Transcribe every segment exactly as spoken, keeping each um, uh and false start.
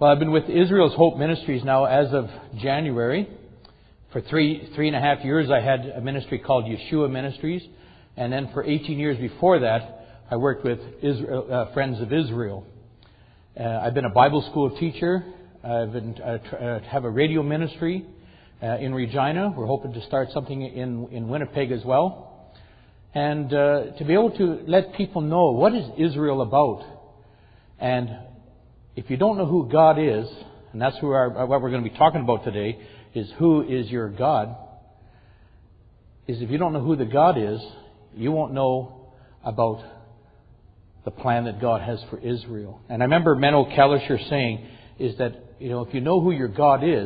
Well, I've been with Israel's Hope Ministries now as of January. For three, three and a half years, I had a ministry called Yeshua Ministries. And then for eighteen years before that, I worked with Israel, uh, Friends of Israel. Uh, I've been a Bible school teacher. I've been, uh, tr- uh, have a radio ministry uh, in Regina. We're hoping to start something in, in Winnipeg as well. And uh, to be able to let people know what is Israel about. And if you don't know who God is, and that's who our, what we're going to be talking about today, is who is your God, is if you don't know who the God is, you won't know about the plan that God has for Israel. And I remember Menno Kalisher saying, is that, you know, if you know who your God is,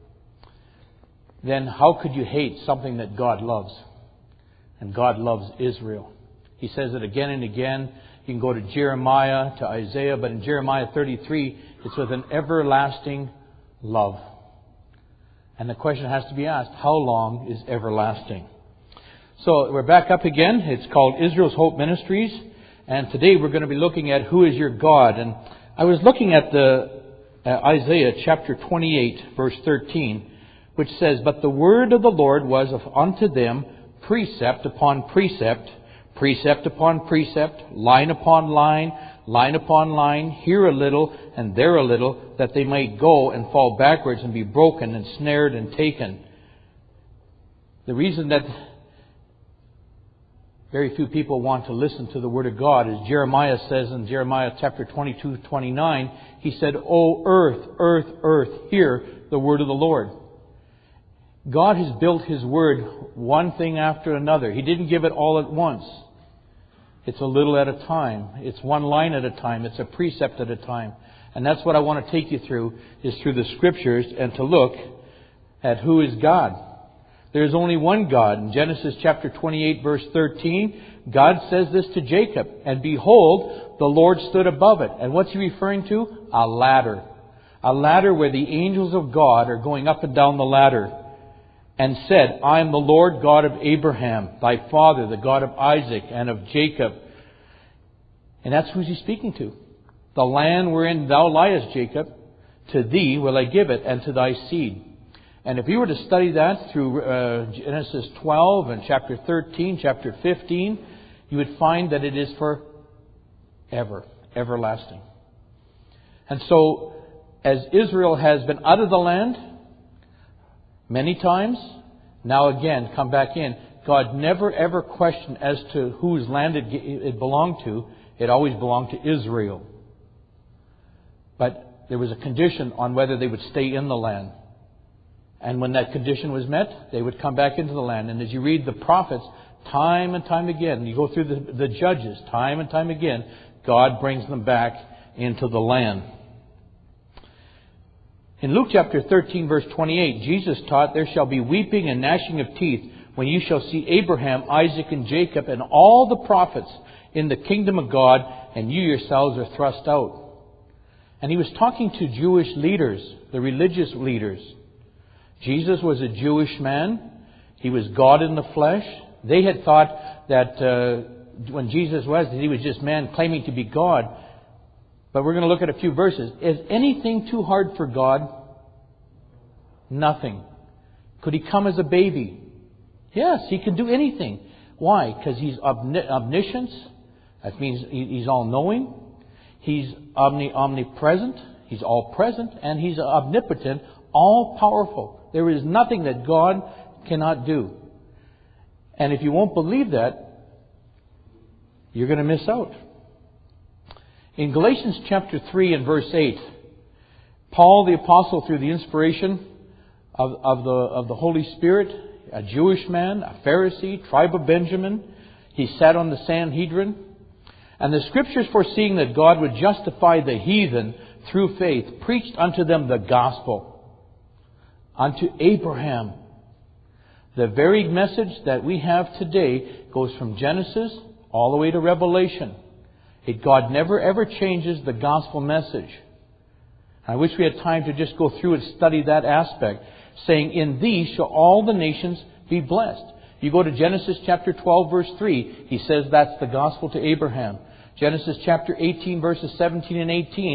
then how could you hate something that God loves? And God loves Israel. He says it again and again. You can go to Jeremiah, to Isaiah, but in Jeremiah thirty-three, it's with an everlasting love. And the question has to be asked, how long is everlasting? So we're back up again. It's called Israel's Hope Ministries. And today we're going to be looking at who is your God. And I was looking at the uh, Isaiah chapter twenty-eight, verse thirteen, which says, "But the word of the Lord was of unto them precept upon precept, precept upon precept, line upon line, line upon line, here a little and there a little, that they might go and fall backwards and be broken and snared and taken." The reason that very few people want to listen to the Word of God is Jeremiah says in Jeremiah chapter twenty-two, twenty-nine, he said, "O earth, earth, earth, hear the word of the Lord." God has built His Word one thing after another. He didn't give it all at once. It's a little at a time. It's one line at a time. It's a precept at a time. And that's what I want to take you through, is through the Scriptures and to look at who is God. There's only one God. In Genesis chapter twenty-eight, verse thirteen, God says this to Jacob, "And behold, the Lord stood above it." And what's He referring to? A ladder. A ladder where the angels of God are going up and down the ladder. "And said, I am the Lord God of Abraham, thy father, the God of Isaac and of Jacob." And that's who He's speaking to. "The land wherein thou liest, Jacob, to thee will I give it, and to thy seed." And if you were to study that through uh, Genesis twelve and chapter thirteen, chapter fifteen, you would find that it is for ever, everlasting. And so, as Israel has been out of the land many times, now again come back in, God never ever questioned as to whose land it, it belonged to. It always belonged to Israel. But there was a condition on whether they would stay in the land. And when that condition was met, they would come back into the land. And as you read the prophets, time and time again, you go through the, the judges, time and time again, God brings them back into the land. In Luke chapter thirteen, verse twenty-eight, Jesus taught, "There shall be weeping and gnashing of teeth when you shall see Abraham, Isaac, and Jacob, and all the prophets in the kingdom of God, and you yourselves are thrust out." And He was talking to Jewish leaders, the religious leaders. Jesus was a Jewish man. He was God in the flesh. They had thought that uh, when Jesus was, that He was just man claiming to be God. But we're going to look at a few verses. Is anything too hard for God? Nothing. Could He come as a baby? Yes, He can do anything. Why? Because He's omni- omniscience. That means He's all-knowing. He's omni- omnipresent. He's all-present. And He's omnipotent, all-powerful. There is nothing that God cannot do. And if you won't believe that, you're going to miss out. In Galatians chapter three and verse eight, Paul the Apostle, through the inspiration of, of, the, of the Holy Spirit, a Jewish man, a Pharisee, tribe of Benjamin, he sat on the Sanhedrin. And the Scriptures, foreseeing that God would justify the heathen through faith, preached unto them the gospel. Unto Abraham. The very message that we have today goes from Genesis all the way to Revelation. It, God never ever changes the gospel message. I wish we had time to just go through and study that aspect. Saying, "In thee shall all the nations be blessed." You go to Genesis chapter twelve, verse three. He says that's the gospel to Abraham. Genesis chapter eighteen, verses seventeen and eighteen.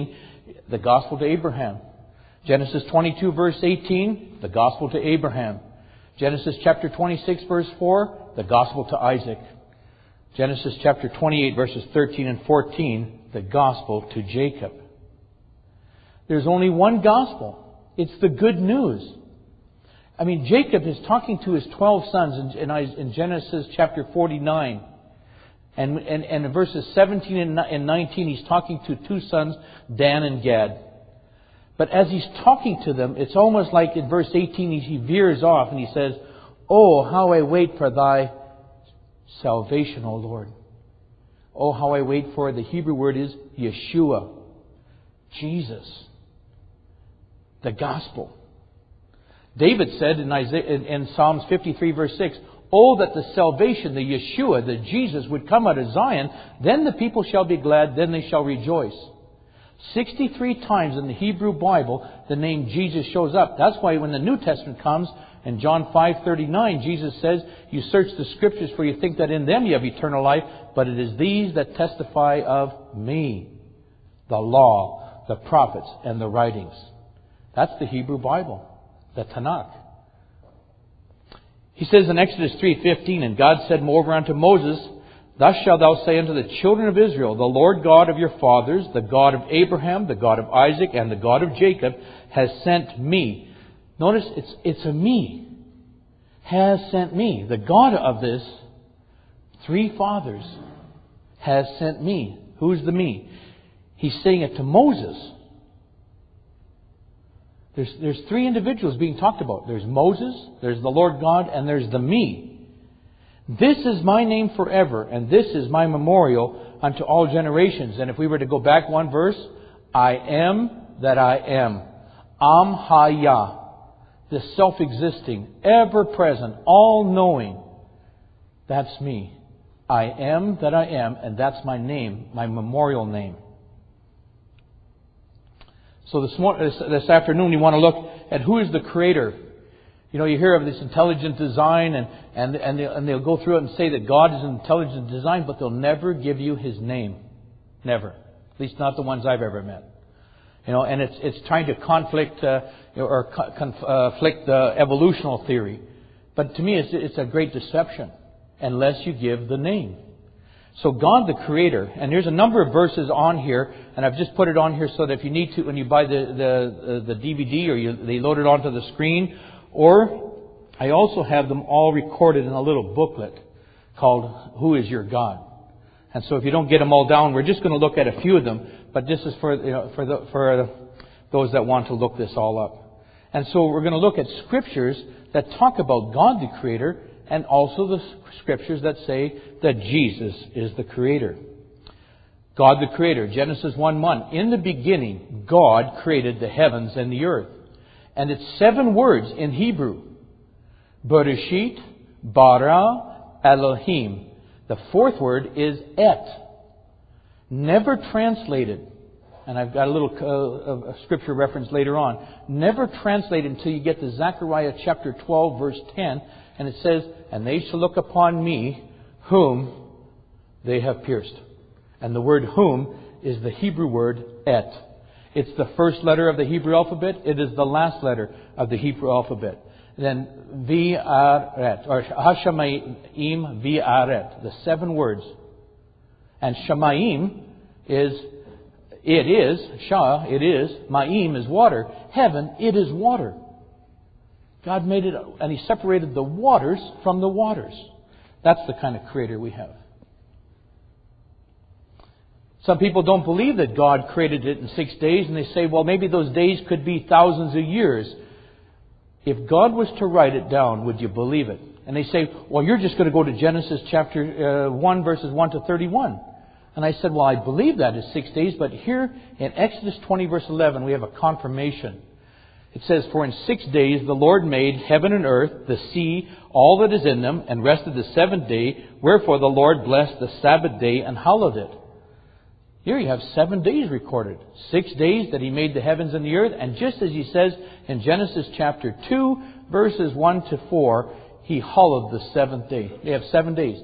the gospel to Abraham. Genesis twenty-two verse eighteen, the gospel to Abraham. Genesis chapter twenty-six verse four, the gospel to Isaac. Genesis chapter twenty-eight verses thirteen and fourteen, the gospel to Jacob. There's only one gospel. It's the good news. I mean, Jacob is talking to his twelve sons in, in, in Genesis chapter forty-nine. And, and, and in verses seventeen and nineteen, he's talking to two sons, Dan and Gad. But as he's talking to them, it's almost like in verse eighteen, he, he veers off and he says, "Oh, how I wait for thy salvation, O Lord. Oh, how I wait for," the Hebrew word is Yeshua. Jesus. The gospel. David said in, Isaiah, in, in Psalms fifty-three verse six, "Oh, that the salvation, the Yeshua, the Jesus would come out of Zion, then the people shall be glad, then they shall rejoice." sixty-three times in the Hebrew Bible, the name Jesus shows up. That's why when the New Testament comes, in John five thirty-nine, Jesus says, "You search the Scriptures, for you think that in them you have eternal life, but it is these that testify of me, the law, the prophets, and the writings." That's the Hebrew Bible, the Tanakh. He says in Exodus three fifteen, "And God said moreover unto Moses, Thus shalt thou say unto the children of Israel, The Lord God of your fathers, the God of Abraham, the God of Isaac, and the God of Jacob, has sent me." Notice it's it's a me. Has sent me. The God of this three fathers has sent me. Who's the me? He's saying it to Moses. There's, there's three individuals being talked about. There's Moses, there's the Lord God, and there's the me. "This is my name forever, and this is my memorial unto all generations." And if we were to go back one verse, "I am that I am." Am Hayah. The self-existing, ever-present, all-knowing. That's me. I am that I am, and that's my name, my memorial name. So this, morning, this, this afternoon we want to look at who is the Creator. You know, you hear of this intelligent design, and, and, and, they'll, and they'll go through it and say that God is an intelligent design, but they'll never give you His name. Never. At least not the ones I've ever met. You know, and it's it's trying to conflict uh, or conflict the evolutional theory. But to me, it's it's a great deception unless you give the name. So God the Creator, and there's a number of verses on here, and I've just put it on here so that if you need to, when you buy the the, the D V D or you, they load it onto the screen, or I also have them all recorded in a little booklet called "Who is Your God?" And so if you don't get them all down, we're just going to look at a few of them. But this is for you know, for the, for those that want to look this all up. And so we're going to look at scriptures that talk about God the Creator, and also the scriptures that say that Jesus is the Creator. God the Creator, Genesis one one. "In the beginning, God created the heavens and the earth." And it's seven words in Hebrew. Bereshit, bara, Elohim. The fourth word is et. Never translated. And I've got a little uh, a scripture reference later on. Never translated until you get to Zechariah chapter twelve verse ten. And it says, "And they shall look upon me whom they have pierced." And the word whom is the Hebrew word et. It's the first letter of the Hebrew alphabet. It is the last letter of the Hebrew alphabet. Then V'aret, or Hashamayim V'aret, the seven words. And Shamayim is, it is, Shah, it is, Ma'im is water. Heaven, it is water. God made it, and He separated the waters from the waters. That's the kind of Creator we have. Some people don't believe that God created it in six days, and they say, well, maybe those days could be thousands of years. If God was to write it down, would you believe it? And they say, well, you're just going to go to Genesis chapter uh, one, verses one to thirty-one. And I said, well, I believe that is six days, but here in Exodus twenty, verse eleven, we have a confirmation. It says, "For in six days the Lord made heaven and earth, the sea, all that is in them, and rested the seventh day. Wherefore the Lord blessed the Sabbath day and hallowed it." Here you have seven days recorded. Six days that He made the heavens and the earth. And just as He says in Genesis chapter two, verses one to four, He hallowed the seventh day. They have seven days.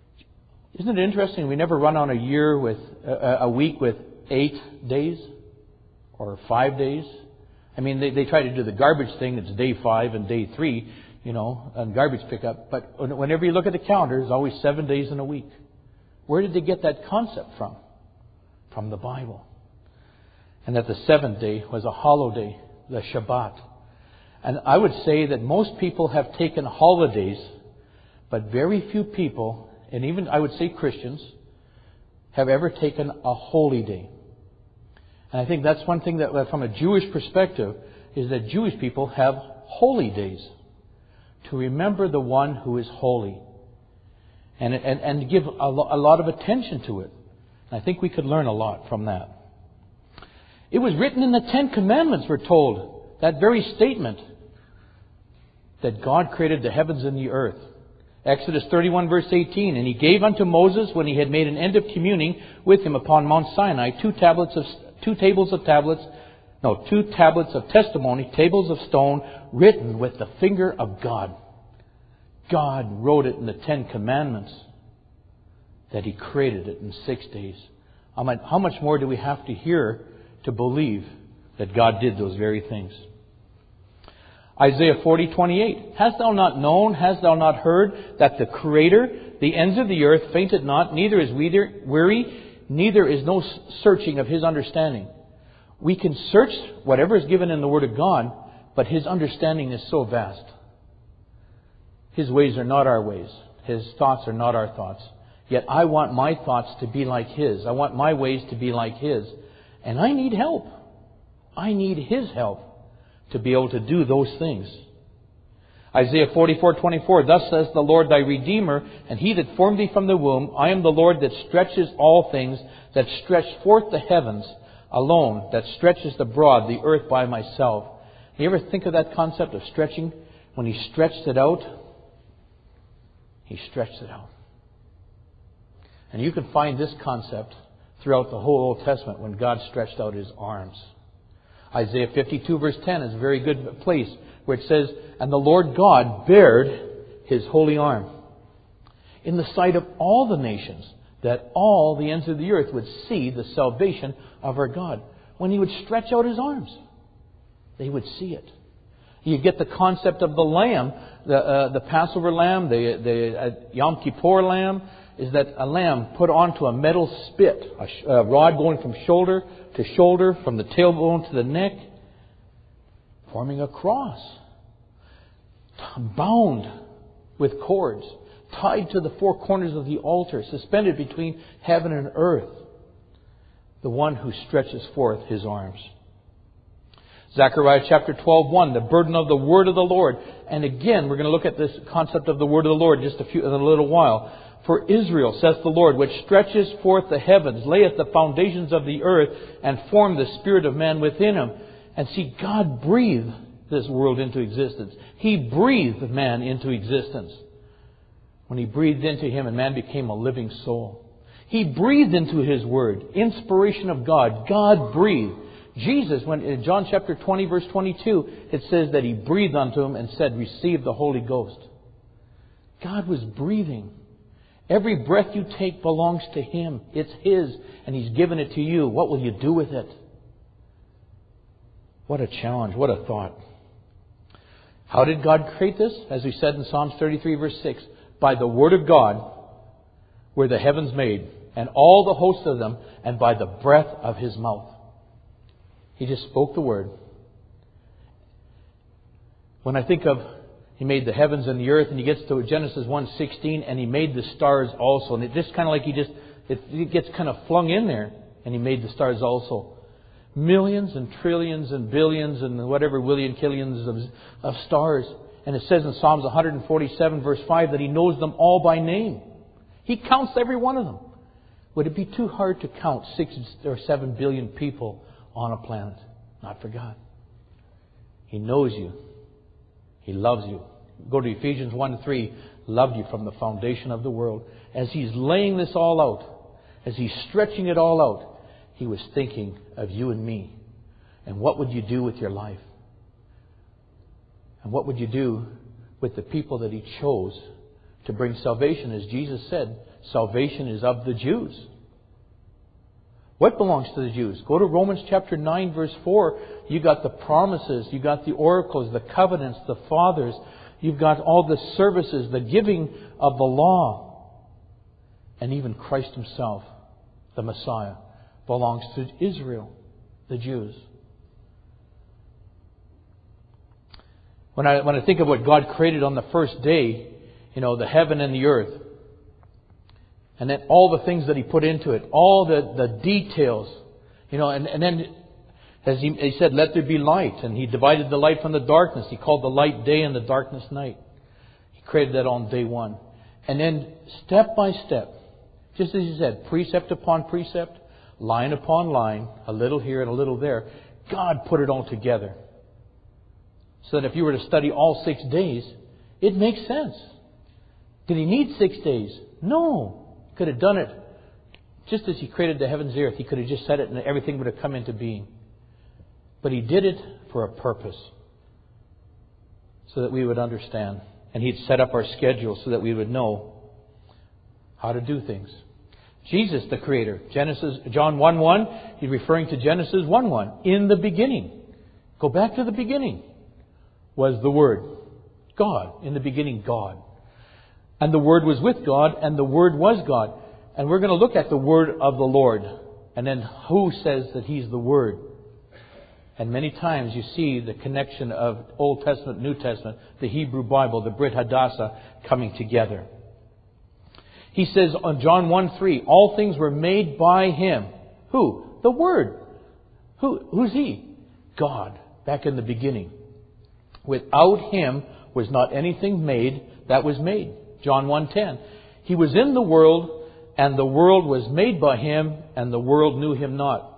Isn't it interesting? We never run on a year with, a, a week with eight days. or five days. I mean, they, they try to do the garbage thing. It's day five and day three, you know, and garbage pickup. But whenever you look at the calendar, there's always seven days in a week. Where did they get that concept from? From the Bible. And that the seventh day was a holiday, the Shabbat. And I would say that most people have taken holidays, but very few people, and even I would say Christians, have ever taken a holy day. And I think that's one thing that from a Jewish perspective is that Jewish people have holy days to remember the one who is holy and, and, and give a, lo- a lot of attention to it. And I think we could learn a lot from that. It was written in the Ten Commandments, we're told, that very statement that God created the heavens and the earth. Exodus thirty-one verse eighteen, and He gave unto Moses, when he had made an end of communing with him upon Mount Sinai, two tablets of two tables of tablets, no, two tablets of testimony, tables of stone, written with the finger of God. God wrote it in the Ten Commandments that He created it in six days. I mean, how much more do we have to hear to believe that God did those very things? Isaiah forty twenty-eight. Hast thou not known, hast thou not heard, that the Creator, the ends of the earth, fainted not, neither is weary, neither is no searching of His understanding. We can search whatever is given in the Word of God, but His understanding is so vast. His ways are not our ways. His thoughts are not our thoughts. Yet I want my thoughts to be like His. I want my ways to be like His. And I need help. I need His help to be able to do those things. Isaiah forty-four twenty-four. Thus says the Lord thy Redeemer, and He that formed thee from the womb. I am the Lord that stretches all things, that stretch forth the heavens alone, that stretches the broad, the earth by myself. You ever think of that concept of stretching? When He stretched it out, He stretched it out. And you can find this concept throughout the whole Old Testament when God stretched out His arms. Isaiah fifty-two verse ten is a very good place where it says, and the Lord God bared His holy arm in the sight of all the nations, that all the ends of the earth would see the salvation of our God. When He would stretch out His arms, they would see it. You get the concept of the lamb, the, uh, the Passover lamb, the, the uh, Yom Kippur lamb, is that a lamb put onto a metal spit, a, sh- a rod going from shoulder to shoulder, from the tailbone to the neck, forming a cross, bound with cords, tied to the four corners of the altar, suspended between heaven and earth, the one who stretches forth His arms. Zechariah chapter twelve one, the burden of the word of the Lord. And again, we're going to look at this concept of the word of the Lord just a few in a little while. For Israel, saith the Lord, which stretches forth the heavens, layeth the foundations of the earth, and formed the spirit of man within him. And see, God breathed this world into existence. He breathed man into existence. When He breathed into him, and man became a living soul. He breathed into His word. Inspiration of God. God breathed. Jesus, when in John chapter twenty, verse twenty-two, it says that He breathed unto him and said, receive the Holy Ghost. God was breathing. Every breath you take belongs to Him. It's His, and He's given it to you. What will you do with it? What a challenge. What a thought. How did God create this? As we said in Psalms thirty-three, verse six, by the Word of God were the heavens made, and all the hosts of them, and by the breath of His mouth. He just spoke the Word. When I think of He made the heavens and the earth, and He gets to Genesis one sixteen, and He made the stars also. And it just kind of like He just, it, it gets kind of flung in there, and He made the stars also. Millions and trillions and billions and whatever willion killions of, of stars. And it says in Psalms one forty-seven verse five that He knows them all by name. He counts every one of them. Would it be too hard to count six or seven billion people on a planet? Not for God. He knows you. He loves you. Go to Ephesians one three. Loved you from the foundation of the world. As He's laying this all out, as He's stretching it all out, He was thinking of you and me. And what would you do with your life? And what would you do with the people that He chose to bring salvation? As Jesus said, salvation is of the Jews. What belongs to the Jews? Go to Romans chapter nine, verse four. You got the promises, you got the oracles, the covenants, the fathers. You've got all the services, the giving of the law. And even Christ Himself, the Messiah, belongs to Israel, the Jews. When I, when I think of what God created on the first day, you know, the heaven and the earth, and then all the things that He put into it, all the, the details, you know, and, and then as he, he said, let there be light. And He divided the light from the darkness. He called the light day and the darkness night. He created that on day one. And then step by step, just as He said, precept upon precept, line upon line, a little here and a little there, God put it all together. So that if you were to study all six days, it makes sense. Did He need six days? No. He could have done it just as He created the heavens and the earth. He could have just said it and everything would have come into being. But He did it for a purpose. So that we would understand. And He'd set up our schedule so that we would know how to do things. Jesus, the Creator. Genesis, John one one, He's referring to Genesis one one. In the beginning. Go back to the beginning. Was the Word. God. In the beginning, God. And the Word was with God, and the Word was God. And we're going to look at the Word of the Lord. And then who says that He's the Word? And many times you see the connection of Old Testament, New Testament, the Hebrew Bible, the Brit Hadassah coming together. He says on John one three, all things were made by Him. Who? The Word. Who? Who's He? God. Back in the beginning. Without Him was not anything made that was made. John one ten. He was in the world, and the world was made by Him, and the world knew Him not.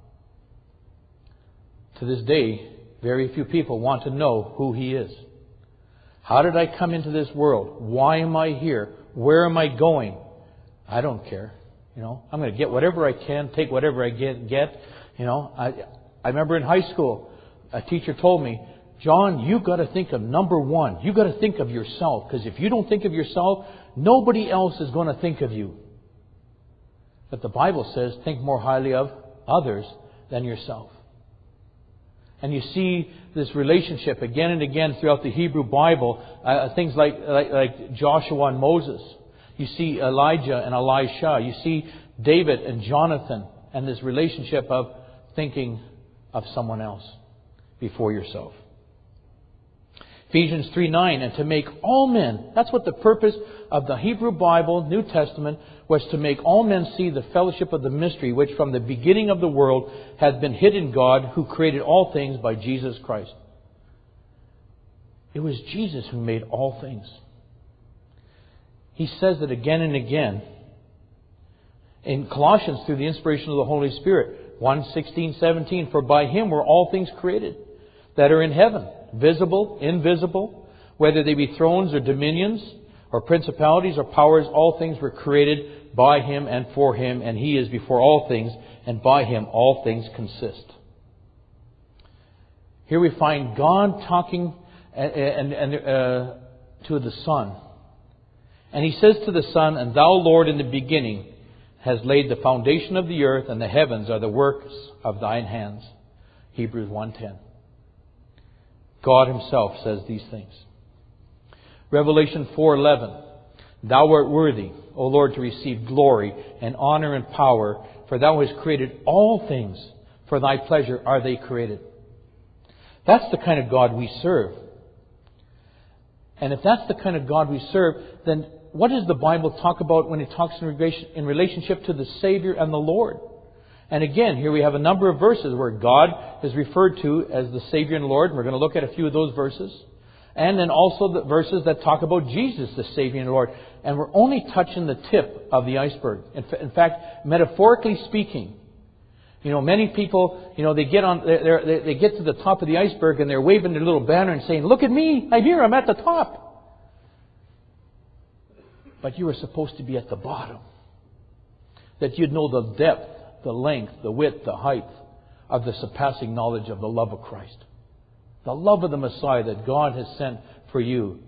To this day, very few people want to know who He is. How did I come into this world? Why am I here? Where am I going? I don't care. You know, I'm going to get whatever I can, take whatever I get. Get. You know, I I remember in high school, a teacher told me, John, you've got to think of number one. You've got to think of yourself. Because if you don't think of yourself, nobody else is going to think of you. But the Bible says, think more highly of others than yourself. And you see this relationship again and again throughout the Hebrew Bible. Uh, things like, like like Joshua and Moses. You see Elijah and Elisha. You see David and Jonathan. And this relationship of thinking of someone else before yourself. Ephesians three nine, and to make all men, that's what the purpose of the Hebrew Bible, New Testament, was to make all men see the fellowship of the mystery which from the beginning of the world had been hid in God, who created all things by Jesus Christ. It was Jesus who made all things. He says it again and again. In Colossians, through the inspiration of the Holy Spirit, one sixteen seventeen, for by Him were all things created that are in heaven, visible, invisible, whether they be thrones or dominions or principalities or powers, all things were created by Him and for Him, and He is before all things, and by Him all things consist. Here we find God talking and, and, and uh, to the Son. And He says to the Son, and Thou, Lord, in the beginning has laid the foundation of the earth, and the heavens are the works of Thine hands. Hebrews one ten. God Himself says these things. Revelation four eleven. Thou art worthy, O Lord, to receive glory and honor and power, for Thou hast created all things. For Thy pleasure are they created. That's the kind of God we serve. And if that's the kind of God we serve, then what does the Bible talk about when it talks in relationship to the Savior and the Lord? And again, here we have a number of verses where God is referred to as the Savior and Lord. We're going to look at a few of those verses. And then also the verses that talk about Jesus, the Savior and Lord. And we're only touching the tip of the iceberg. In fact, metaphorically speaking, you know, many people, you know, they get on, they they get to the top of the iceberg and they're waving their little banner and saying, "Look at me! I'm here! I'm at the top!" But you were supposed to be at the bottom. That you'd know the depth, the length, the width, the height of the surpassing knowledge of the love of Christ. The love of the Messiah that God has sent for you.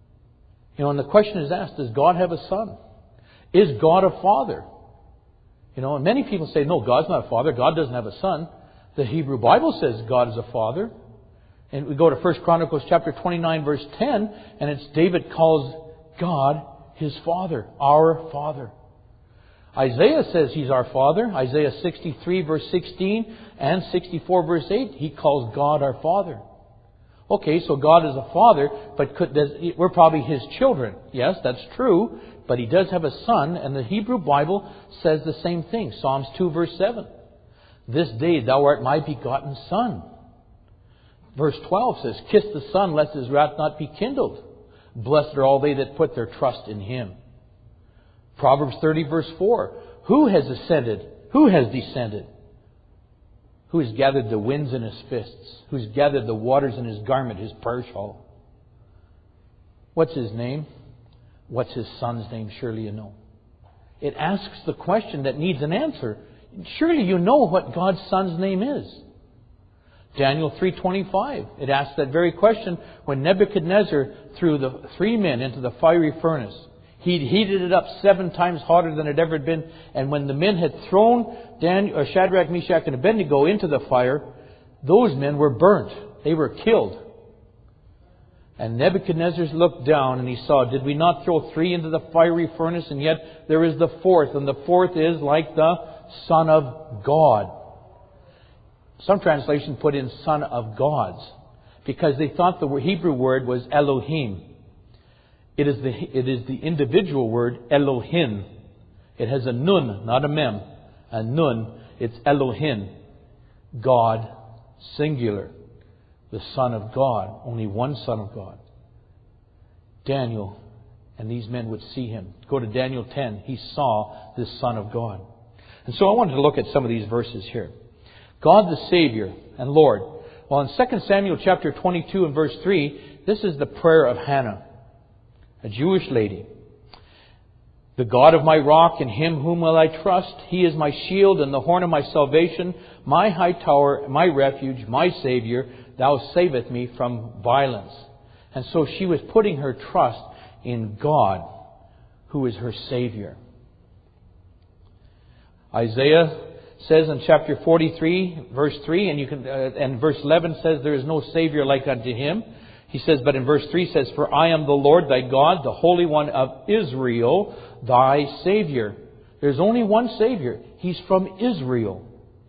You know, and the question is asked, does God have a son? Is God a father? You know, and many people say, no, God's not a father. God doesn't have a son. The Hebrew Bible says God is a father. And we go to First Chronicles chapter twenty-nine, verse ten, and it's David calls God his father, our father. Isaiah says he's our father. Isaiah sixty-three, verse sixteen, and sixty-four, verse eight, he calls God our father. Okay, so God is a father, but could, does, we're probably his children. Yes, that's true, but he does have a son, and the Hebrew Bible says the same thing. Psalms two, verse seven. This day thou art my begotten son. Verse twelve says, kiss the Son, lest his wrath not be kindled. Blessed are all they that put their trust in him. Proverbs thirty, verse four. Who has ascended? Who has descended? Who has gathered the winds in his fists? Who has gathered the waters in his garment, his parshal? What's his name? What's his son's name? Surely you know. It asks the question that needs an answer. Surely you know what God's son's name is. Daniel three twenty-five. It asks that very question when Nebuchadnezzar threw the three men into the fiery furnace. He'd heated it up seven times hotter than it had ever been. And when the men had thrown Daniel, or Shadrach, Meshach, and Abednego into the fire, those men were burnt. They were killed. And Nebuchadnezzar looked down and he saw, did we not throw three into the fiery furnace? And yet there is the fourth. And the fourth is like the Son of God. Some translations put in Son of Gods, because they thought the Hebrew word was Elohim. It is the, it is the individual word Elohim. It has a nun, not a mem. A nun. It's Elohim. God, singular. The Son of God. Only one Son of God. Daniel and these men would see him. Go to Daniel ten. He saw this Son of God. And so I wanted to look at some of these verses here. God the Savior and Lord. Well, in Second Samuel chapter twenty-two and verse three, this is the prayer of Hannah, a Jewish lady. The God of my rock, in him whom will I trust. He is my shield and the horn of my salvation, my high tower, my refuge, my Savior. Thou savest me from violence. And so she was putting her trust in God, who is her Savior. Isaiah says in chapter forty-three, verse three, and you can, uh, and verse eleven says, there is no Savior like unto him. He says, but in verse three says, for I am the Lord thy God, the Holy One of Israel, thy Savior. There's only one Savior. He's from Israel.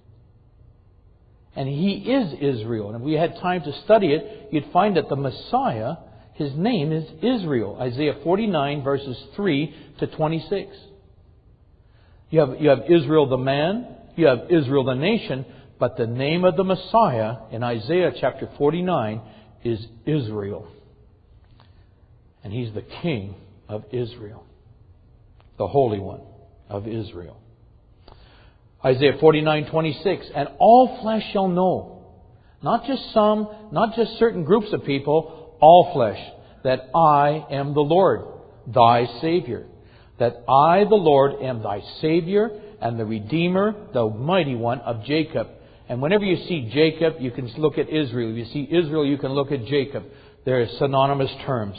And He is Israel. And if we had time to study it, you'd find that the Messiah, His name is Israel. Isaiah forty-nine, verses three to twenty-six. You have, you have Israel the man, you have Israel the nation, but the name of the Messiah in Isaiah chapter forty-nine is Israel. And He's the King of Israel. The Holy One of Israel. Isaiah forty-nine twenty-six. And all flesh shall know, not just some, not just certain groups of people, all flesh, that I am the Lord, thy Savior. That I, the Lord, am thy Savior and the Redeemer, the Mighty One of Jacob. And whenever you see Jacob, you can look at Israel. If you see Israel, you can look at Jacob. They're synonymous terms.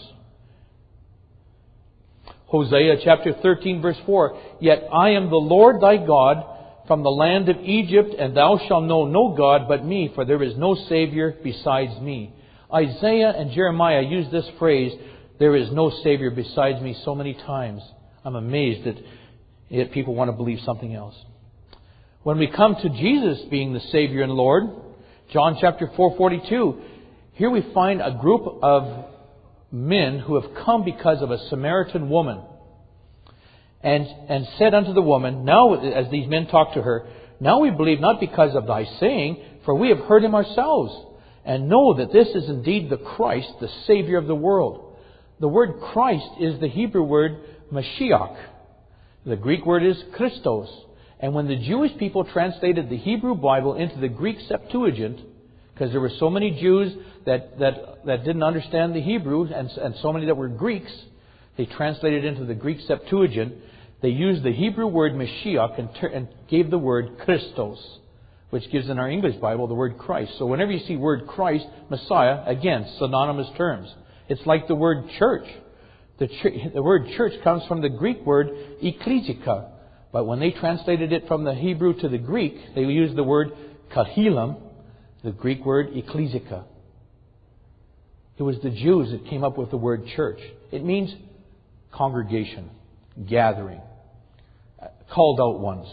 Hosea chapter thirteen, verse four. Yet I am the Lord thy God from the land of Egypt, and thou shalt know no God but me, for there is no Savior besides me. Isaiah and Jeremiah use this phrase, there is no Savior besides me, so many times. I'm amazed that yet people want to believe something else. When we come to Jesus being the Savior and Lord, John chapter four forty-two, here we find a group of men who have come because of a Samaritan woman. And, and said unto the woman, now, as these men talk to her, now we believe not because of thy saying, for we have heard him ourselves, and know that this is indeed the Christ, the Savior of the world. The word Christ is the Hebrew word Mashiach. The Greek word is Christos. And when the Jewish people translated the Hebrew Bible into the Greek Septuagint, because there were so many Jews that, that, that didn't understand the Hebrew, and, and so many that were Greeks, they translated into the Greek Septuagint. They used the Hebrew word Mashiach and, ter- and gave the word Christos, which gives in our English Bible the word Christ. So whenever you see word Christ, Messiah, again, synonymous terms. It's like the word church. The, ch- the word church comes from the Greek word ekklesika, But when they translated it from the Hebrew to the Greek, they used the word kahilim, the Greek word ecclesica. It was the Jews that came up with the word church. It means congregation, gathering, called out ones.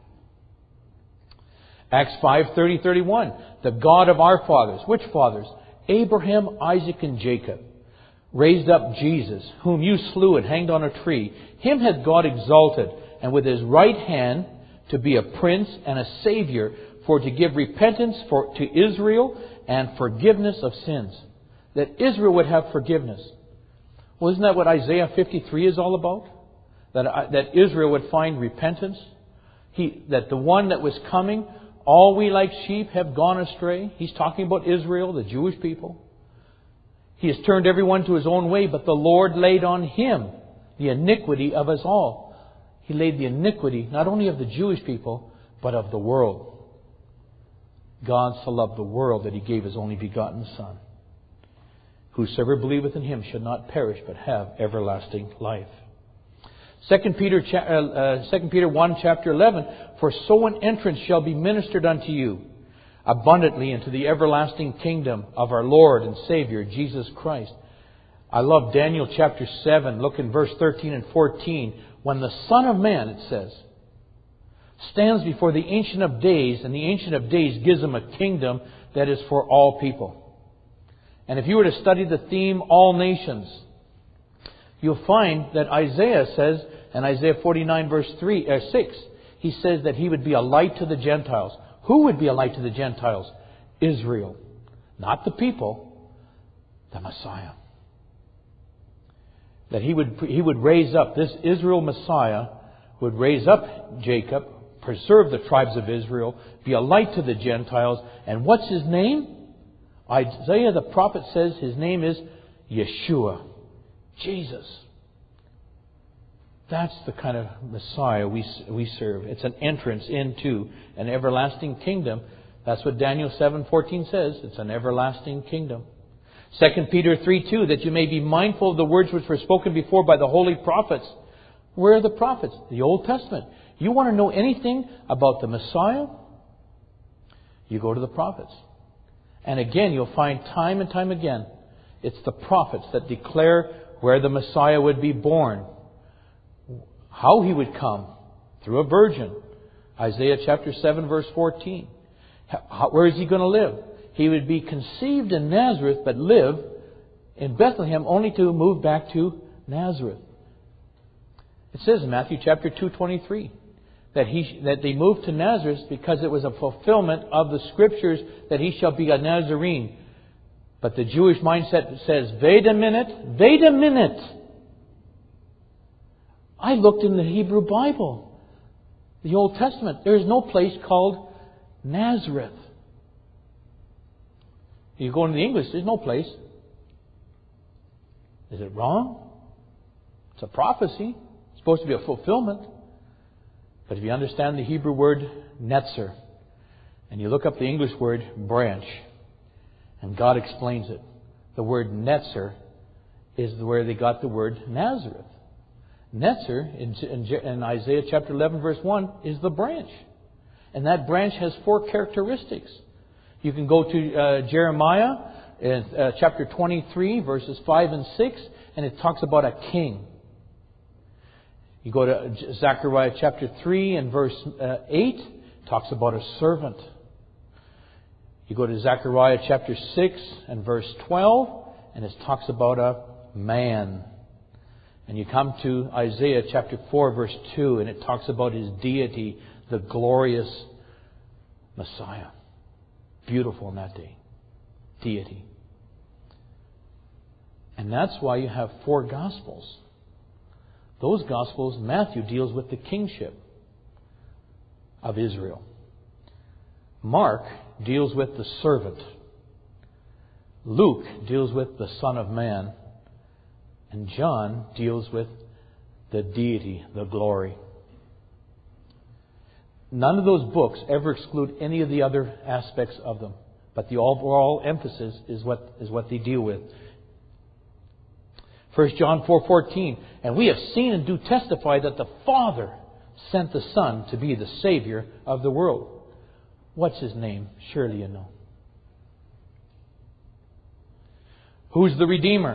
Acts five, thirty, thirty-one. The God of our fathers. Which fathers? Abraham, Isaac, and Jacob. Raised up Jesus, whom you slew and hanged on a tree. Him hath God exalted, and with His right hand to be a prince and a Savior, for to give repentance for, to Israel and forgiveness of sins. That Israel would have forgiveness. Well, isn't that what Isaiah fifty-three is all about? That, that Israel would find repentance? He, that the one that was coming, all we like sheep have gone astray. He's talking about Israel, the Jewish people. He has turned everyone to his own way, but the Lord laid on Him the iniquity of us all. He laid the iniquity not only of the Jewish people, but of the world. God so loved the world that He gave His only begotten Son. Whosoever believeth in Him should not perish, but have everlasting life. Second Peter, uh, Second Peter one, chapter eleven. For so an entrance shall be ministered unto you abundantly into the everlasting kingdom of our Lord and Savior, Jesus Christ. I love Daniel chapter seven. Look in verse thirteen and fourteen. When the Son of Man, it says, stands before the Ancient of Days, and the Ancient of Days gives Him a kingdom that is for all people. And if you were to study the theme, all nations, you'll find that Isaiah says, in Isaiah forty-nine verse three, uh, six, he says that He would be a light to the Gentiles. Who would be a light to the Gentiles? Israel. Not the people, the Messiah. That He would, He would raise up, this Israel Messiah would raise up Jacob, preserve the tribes of Israel, be a light to the Gentiles. And what's His name? Isaiah the prophet says His name is Yeshua. Jesus. That's the kind of Messiah we we serve. It's an entrance into an everlasting kingdom. That's what Daniel seven fourteen says. It's an everlasting kingdom. Second Peter three two, that you may be mindful of the words which were spoken before by the holy prophets. Where are the prophets? The Old Testament. You want to know anything about the Messiah? You go to the prophets. And again, you'll find time and time again, it's the prophets that declare where the Messiah would be born, how He would come, through a virgin. Isaiah chapter seven verse fourteen. How, where is He going to live? He would be conceived in Nazareth, but live in Bethlehem, only to move back to Nazareth. It says in Matthew chapter two twenty-three that he that they moved to Nazareth because it was a fulfillment of the Scriptures that He shall be a Nazarene. But the Jewish mindset says, wait a minute, wait a minute. I looked in the Hebrew Bible, the Old Testament. There is no place called Nazareth. You go into the English, there's no place. Is it wrong? It's a prophecy. It's supposed to be a fulfillment. But if you understand the Hebrew word netzer, and you look up the English word branch, and God explains it, the word netzer is where they got the word Nazareth. Netzer, in, in, in Isaiah chapter eleven verse one, is the branch. And that branch has four characteristics. You can go to uh, Jeremiah in uh, chapter twenty-three verses five and six, and it talks about a king. You go to Zechariah chapter three and verse uh, eight, it talks about a servant. You go to Zechariah chapter six and verse twelve, and it talks about a man. And you come to Isaiah chapter four verse two, and it talks about His deity, the glorious Messiah. Beautiful in that day. Deity. And that's why you have four Gospels. Those Gospels, Matthew deals with the kingship of Israel. Mark deals with the servant. Luke deals with the Son of Man. And John deals with the deity, the glory. None of those books ever exclude any of the other aspects of them. But the overall emphasis is what is what they deal with. First John four fourteen, and we have seen and do testify that the Father, sent the Son to be the Savior of the world. What's His name? Surely you know. Who's the Redeemer?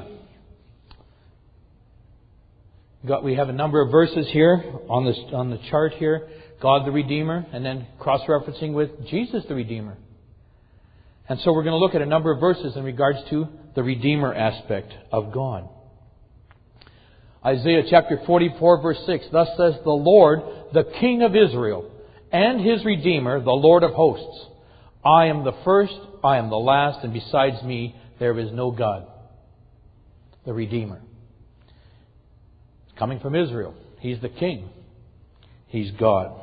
Got, we have a number of verses here on this on the chart here. God the Redeemer, and then cross-referencing with Jesus the Redeemer. And so we're going to look at a number of verses in regards to the Redeemer aspect of God. Isaiah chapter forty-four verse six. Thus says the Lord, the King of Israel, and His Redeemer, the Lord of hosts. I am the first, I am the last, and besides me there is no God. The Redeemer. Coming from Israel. He's the King. He's God.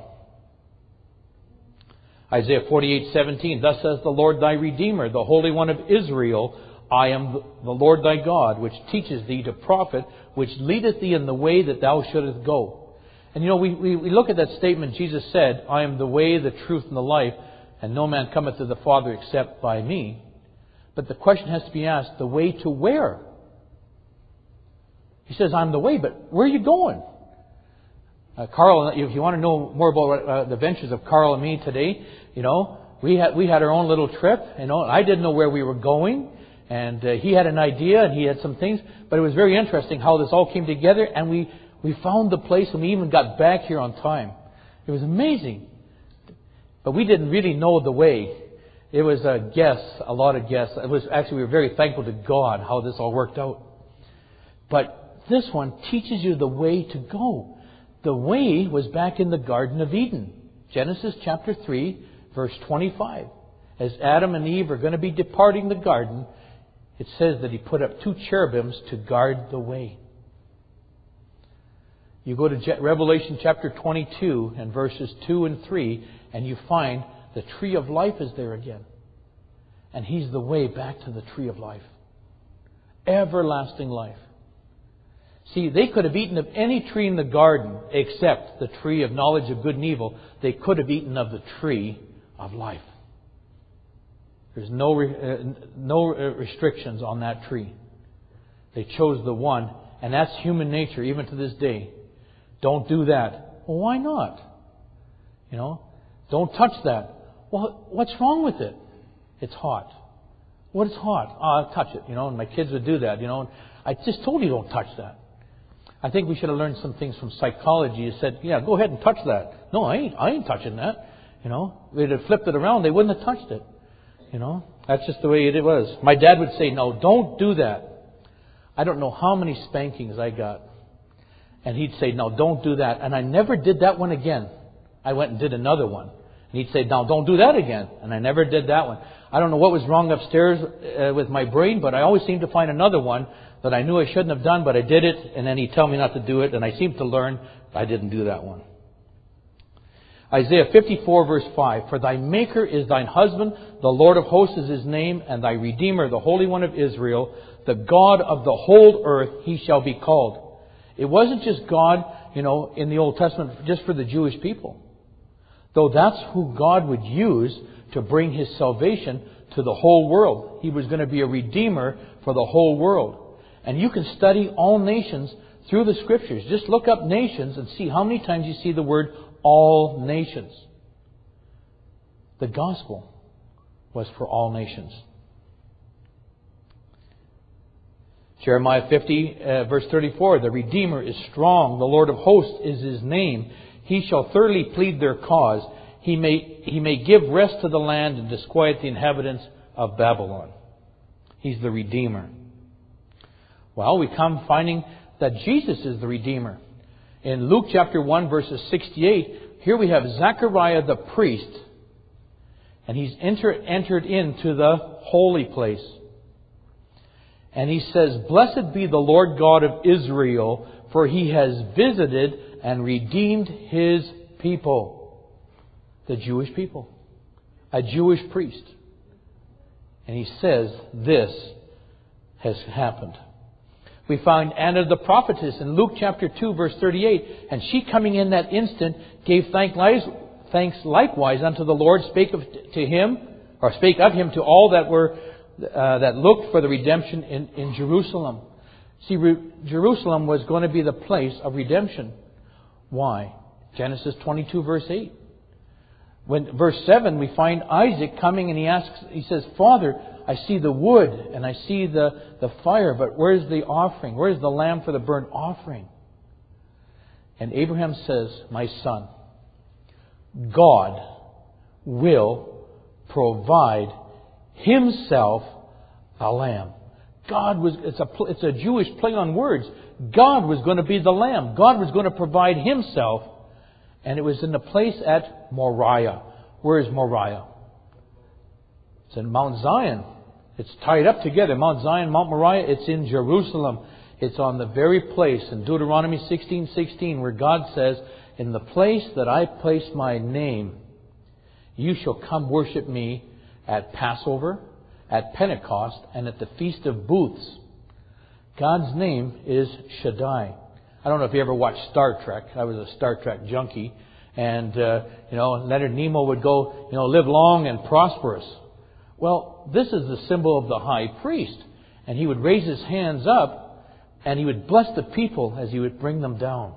Isaiah forty-eight seventeen. Thus says the Lord thy Redeemer, the Holy One of Israel. I am the Lord thy God, which teaches thee to profit, which leadeth thee in the way that thou shouldest go. And you know, we, we, we look at that statement. Jesus said, I am the way, the truth, and the life, and no man cometh to the Father except by me. But the question has to be asked, the way to where? He says, I'm the way, but where are you going? Uh, Carl, if you want to know more about uh, the adventures of Carl and me today, you know, we had we had our own little trip. You know, I didn't know where we were going, and uh, he had an idea and he had some things. But it was very interesting how this all came together, and we we found the place, and we even got back here on time. It was amazing, but we didn't really know the way. It was a guess, a lot of guess. It was actually we were very thankful to God how this all worked out. But this one teaches you the way to go. The way was back in the Garden of Eden. Genesis chapter three, verse twenty-five. As Adam and Eve are going to be departing the garden, it says that He put up two cherubims to guard the way. You go to Revelation chapter twenty-two and verses two and three, and you find the tree of life is there again. And He's the way back to the tree of life. Everlasting life. See, they could have eaten of any tree in the garden except the tree of knowledge of good and evil. They could have eaten of the tree of life. There's no uh, no restrictions on that tree. They chose the one, and that's human nature even to this day. Don't do that. Well, why not? You know, don't touch that. Well, what's wrong with it? It's hot. What is hot? Oh, I'll touch it. You know, and my kids would do that. You know, I just told you don't touch that. I think we should have learned some things from psychology. You said, yeah, go ahead and touch that. No, I ain't, I ain't touching that. You know, they'd have flipped it around. They wouldn't have touched it. You know, that's just the way it was. My dad would say, no, don't do that. I don't know how many spankings I got. And he'd say, no, don't do that. And I never did that one again. I went and did another one. And he'd say, no, don't do that again. And I never did that one. I don't know what was wrong upstairs uh, with my brain, but I always seemed to find another one that I knew I shouldn't have done, but I did it. And then he'd tell me not to do it. And I seemed to learn I didn't do that one. Isaiah fifty-four verse five. For thy Maker is thine husband, the Lord of hosts is His name, and thy Redeemer, the Holy One of Israel, the God of the whole earth, He shall be called. It wasn't just God, you know, in the Old Testament, just for the Jewish people. Though that's who God would use to bring His salvation to the whole world. He was going to be a Redeemer for the whole world. And you can study all nations through the Scriptures. Just look up nations and see how many times you see the word all nations. The gospel was for all nations. Jeremiah fifty, uh, verse thirty-four. The Redeemer is strong. The Lord of hosts is His name. He shall thoroughly plead their cause. He may, he may give rest to the land and disquiet the inhabitants of Babylon. He's the Redeemer. Well, we come finding that Jesus is the Redeemer. In Luke chapter one, verses sixty-eight, here we have Zechariah the priest. And he's enter, entered into the holy place. And he says, Blessed be the Lord God of Israel, for He has visited and redeemed His people. The Jewish people. A Jewish priest. And he says, this has happened. We find Anna the prophetess in Luke chapter two, verse thirty-eight. And she coming in that instant gave thanks likewise unto the Lord, spake of, to Him, or spake of Him to all that were uh, that looked for the redemption in, in Jerusalem. See, Re- Jerusalem was going to be the place of redemption. Why? Genesis twenty-two, verse eight. When verse seven, we find Isaac coming and he asks, he says, Father, I see the wood and I see the, the fire, but where's the offering? Where's the lamb for the burnt offering? And Abraham says, my son, God will provide Himself a lamb. God was, it's a, it's a Jewish play on words. God was going to be the lamb. God was going to provide Himself. And it was in the place at Moriah. Where is Moriah? It's in Mount Zion. It's tied up together. Mount Zion, Mount Moriah, it's in Jerusalem. It's on the very place in Deuteronomy sixteen sixteen where God says, in the place that I place my name, you shall come worship me at Passover, at Pentecost, and at the Feast of Booths. God's name is Shaddai. I don't know if you ever watched Star Trek. I was a Star Trek junkie. And, uh, you know, Leonard Nimoy would go, you know, live long and prosperous. Well, this is the symbol of the high priest. And he would raise his hands up and he would bless the people as he would bring them down.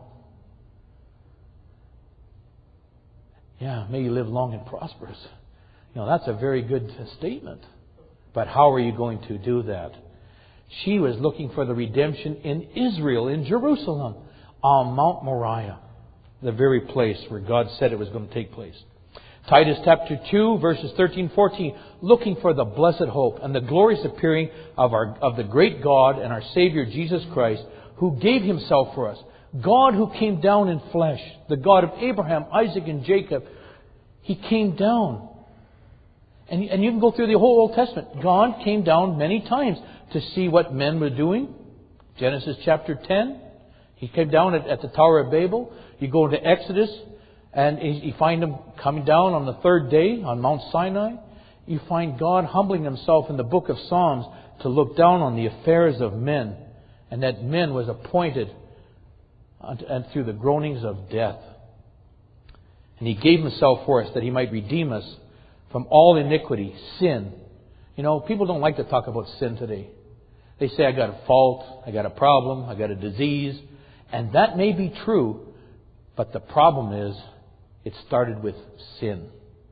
Yeah, may you live long and prosperous. You know, that's a very good statement. But how are you going to do that? She was looking for the redemption in Israel, in Jerusalem, on Mount Moriah, the very place where God said it was going to take place. Titus chapter two, verses thirteen, fourteen, looking for the blessed hope and the glorious appearing of our of the great God and our Savior Jesus Christ, who gave Himself for us. God who came down in flesh, the God of Abraham, Isaac, and Jacob, He came down. And, and you can go through the whole Old Testament. God came down many times to see what men were doing. Genesis chapter ten. He came down at, at the Tower of Babel. You go into Exodus and you find Him coming down on the third day on Mount Sinai. You find God humbling Himself in the book of Psalms to look down on the affairs of men. And that men was appointed and through the groanings of death. And He gave Himself for us that He might redeem us from all iniquity, sin. You know, people don't like to talk about sin today. They say, I got a fault, I got a problem, I got a disease. And that may be true, but the problem is, it started with sin.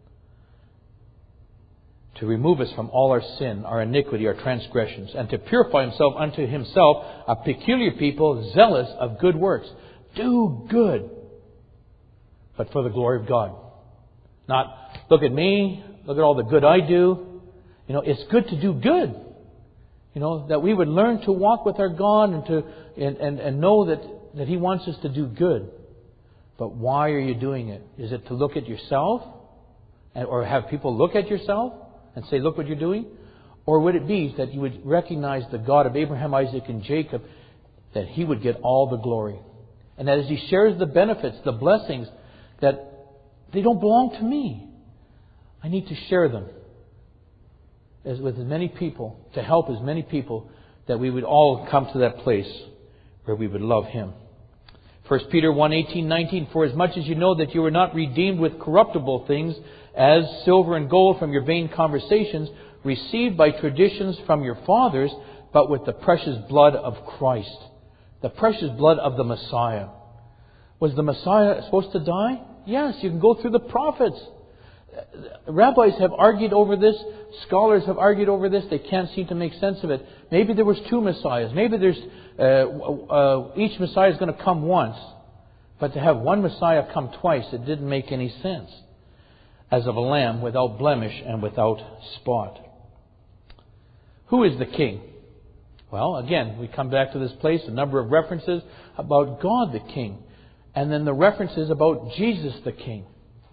To remove us from all our sin, our iniquity, our transgressions, and to purify Himself unto Himself, a peculiar people, zealous of good works. Do good, but for the glory of God. Not, look at me, look at all the good I do. You know, it's good to do good. You know, that we would learn to walk with our God and to and, and, and know that, that He wants us to do good. But why are you doing it? Is it to look at yourself? And, or have people look at yourself and say, look what you're doing? Or would it be that you would recognize the God of Abraham, Isaac, and Jacob, that He would get all the glory? And that as He shares the benefits, the blessings, that they don't belong to me. I need to share them as with as many people, to help as many people, that we would all come to that place where we would love Him. First Peter one, eighteen, nineteen, for as much as you know that you were not redeemed with corruptible things, as silver and gold from your vain conversations, received by traditions from your fathers, but with the precious blood of Christ. The precious blood of the Messiah. Was the Messiah supposed to die? Yes, you can go through the prophets. Rabbis have argued over this. Scholars have argued over this. They can't seem to make sense of it. Maybe there was two Messiahs. Maybe there's uh, uh, each Messiah is going to come once. But to have one Messiah come twice, it didn't make any sense. As of a lamb without blemish and without spot. Who is the King? Well, again, we come back to this place, a number of references about God the King. And then the references about Jesus the King.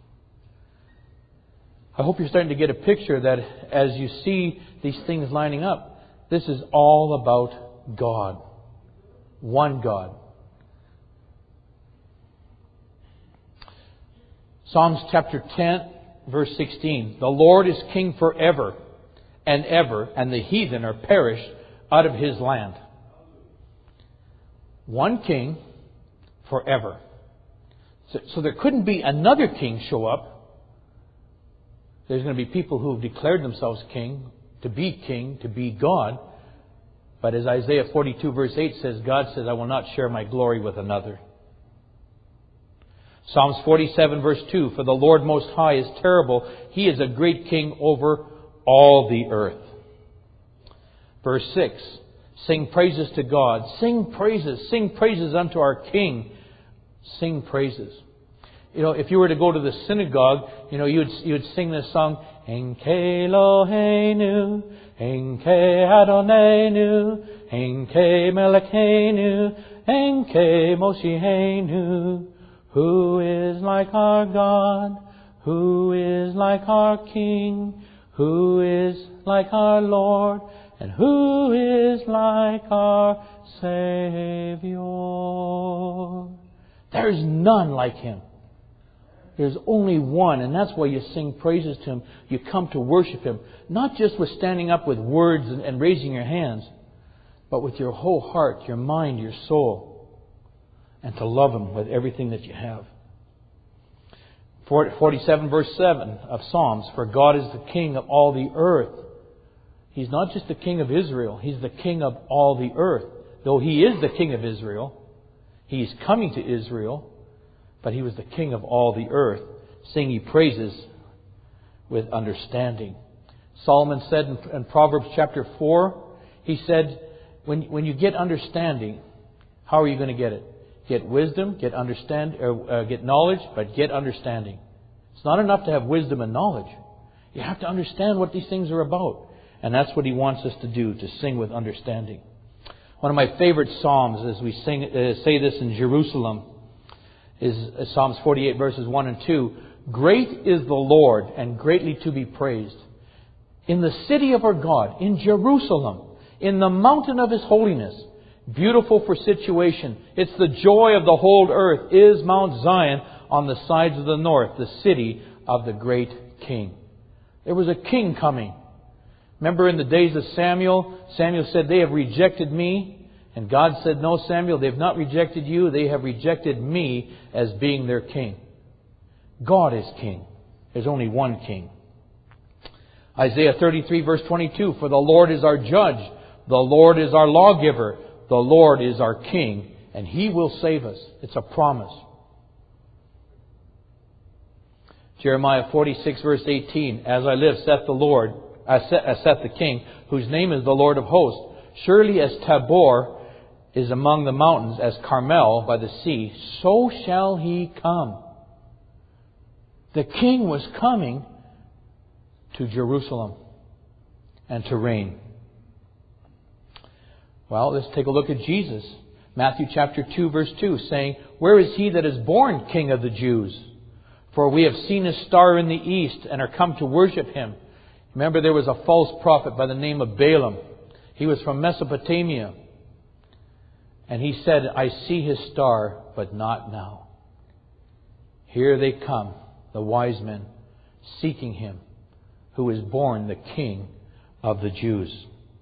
I hope you're starting to get a picture that as you see these things lining up, this is all about God. One God. Psalms chapter ten, verse sixteen. The Lord is King forever and ever, and the heathen are perished out of His land. One King forever. So, so there couldn't be another king show up. There's going to be people who have declared themselves king, to be king, to be God. But as Isaiah forty-two verse eight says, God says, I will not share my glory with another. Psalms forty-seven verse two, for the Lord Most High is terrible. He is a great king over all the earth. Verse six, sing praises to God. Sing praises. Sing praises unto our King. Sing praises. You know, if you were to go to the synagogue, you know, you'd, you'd sing this song, Enke Eloheinu, Enke Adonenu, Enke Melekenu, Enke Moshienu. Who is like our God? Who is like our King? Who is like our Lord? And who is like our Savior? There's none like Him. There's only one, and that's why you sing praises to Him. You come to worship Him, not just with standing up with words and, and raising your hands, but with your whole heart, your mind, your soul. And to love Him with everything that you have. forty-seven verse seven of Psalms. For God is the King of all the earth. He's not just the King of Israel. He's the King of all the earth. Though He is the King of Israel. He's coming to Israel. But He was the King of all the earth. Sing ye praises with understanding. Solomon said in, in Proverbs chapter four. He said, when, when you get understanding, how are you going to get it? Get wisdom, get understand, or, uh, get knowledge, but get understanding. It's not enough to have wisdom and knowledge. You have to understand what these things are about. And that's what He wants us to do, to sing with understanding. One of my favorite psalms as we sing, uh, say this in Jerusalem is uh, Psalms forty-eight verses one and two. Great is the Lord and greatly to be praised. In the city of our God, in Jerusalem, in the mountain of His holiness. Beautiful for situation. It's the joy of the whole earth is Mount Zion on the sides of the north, the city of the great King. There was a king coming. Remember in the days of Samuel, Samuel said, they have rejected me. And God said, no, Samuel, they've not rejected you. They have rejected me as being their king. God is king. There's only one king. Isaiah thirty-three verse twenty-two, for the Lord is our judge. The Lord is our lawgiver. The Lord is our King, and He will save us. It's a promise. Jeremiah forty-six verse eighteen, as I live, saith the Lord, as saith the King, whose name is the Lord of hosts, surely as Tabor is among the mountains, as Carmel by the sea, so shall He come. The King was coming to Jerusalem and to reign. Well, let's take a look at Jesus. Matthew chapter two verse two saying, where is He that is born King of the Jews? For we have seen His star in the east and are come to worship Him. Remember, there was a false prophet by the name of Balaam. He was from Mesopotamia. And he said, I see His star, but not now. Here they come, the wise men, seeking Him, who is born the King of the Jews.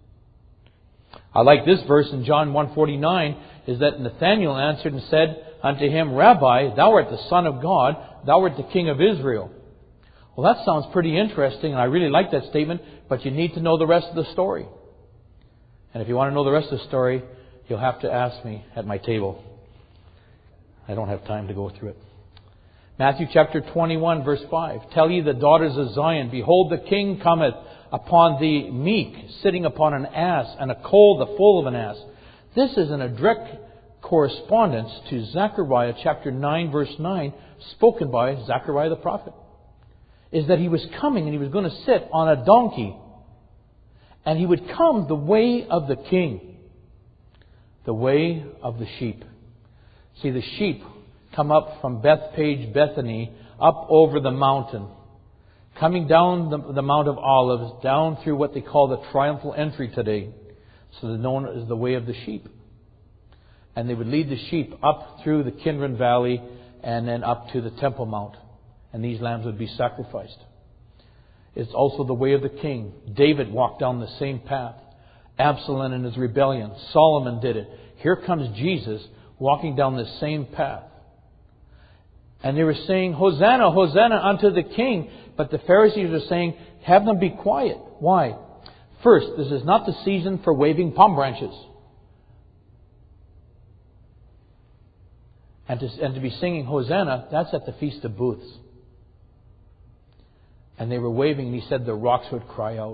I like this verse in John one forty-nine, is that Nathanael answered and said unto Him, Rabbi, Thou art the Son of God, Thou art the King of Israel. Well, that sounds pretty interesting, and I really like that statement, but you need to know the rest of the story. And if you want to know the rest of the story, you'll have to ask me at my table. I don't have time to go through it. Matthew chapter twenty-one verse five, tell ye the daughters of Zion, behold, the King cometh upon the meek, sitting upon an ass, and a colt the foal of an ass. This is in a direct correspondence to Zechariah chapter nine verse nine, spoken by Zechariah the prophet. Is that He was coming and He was going to sit on a donkey. And He would come the way of the King. The way of the sheep. See, the sheep come up from Bethpage, Bethany, up over the mountain. Coming down the, the Mount of Olives, down through what they call the triumphal entry today. So they're known as the way of the sheep. And they would lead the sheep up through the Kidron Valley and then up to the Temple Mount. And these lambs would be sacrificed. It's also the way of the King. David walked down the same path. Absalom in his rebellion. Solomon did it. Here comes Jesus walking down the same path. And they were saying, Hosanna, Hosanna unto the King. But the Pharisees are saying, have them be quiet. Why? First, this is not the season for waving palm branches. And to, and to be singing Hosanna, that's at the Feast of Booths. And they were waving, and he said the rocks would cry out.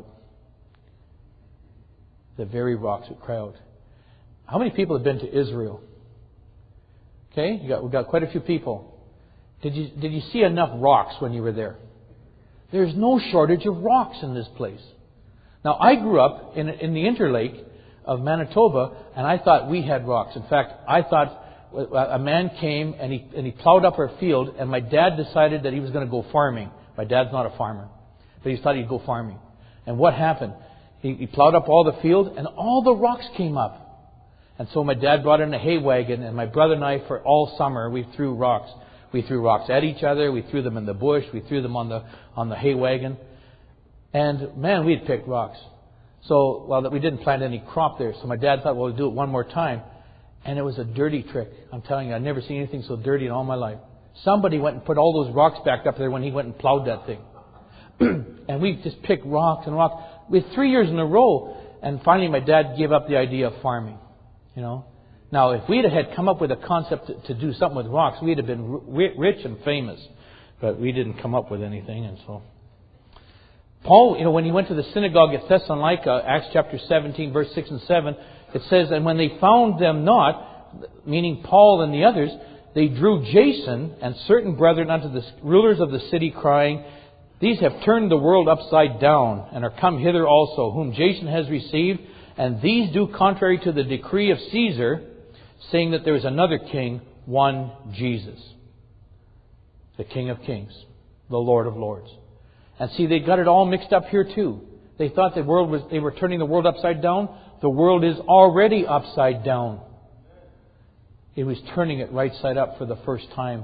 The very rocks would cry out. How many people have been to Israel? Okay, you got, we've got quite a few people. Did you, did you see enough rocks when you were there? There's no shortage of rocks in this place. Now, I grew up in, in the Interlake of Manitoba, and I thought we had rocks. In fact, I thought a man came and he, and he plowed up our field, and my dad decided that he was going to go farming. My dad's not a farmer, but he thought he'd go farming. And what happened? He, he plowed up all the field, and all the rocks came up. And so my dad brought in a hay wagon, and my brother and I, for all summer, we threw rocks. We threw rocks at each other. We threw them in the bush. We threw them on the on the hay wagon. And man, we'd pick rocks. So, well, we didn't plant any crop there. So my dad thought, well, we'll do it one more time. And it was a dirty trick. I'm telling you, I've never seen anything so dirty in all my life. Somebody went and put all those rocks back up there when he went and plowed that thing. And we just picked rocks and rocks. We had three years in a row. And finally my dad gave up the idea of farming. You know. Now, if we'd had come up with a concept to, to do something with rocks, we'd have been rich and famous. But we didn't come up with anything, and so... Paul, you know, when he went to the synagogue at Thessalonica, Acts chapter seventeen, verse six and seven, it says, and when they found them not, meaning Paul and the others, they drew Jason and certain brethren unto the rulers of the city, crying, these have turned the world upside down, and are come hither also, whom Jason has received, and these do contrary to the decree of Caesar, saying that there is another king, one Jesus, the King of Kings, the Lord of Lords. And see, they got it all mixed up here too. They thought the world was, they were turning the world upside down. The world is already upside down. It was turning it right side up for the first time.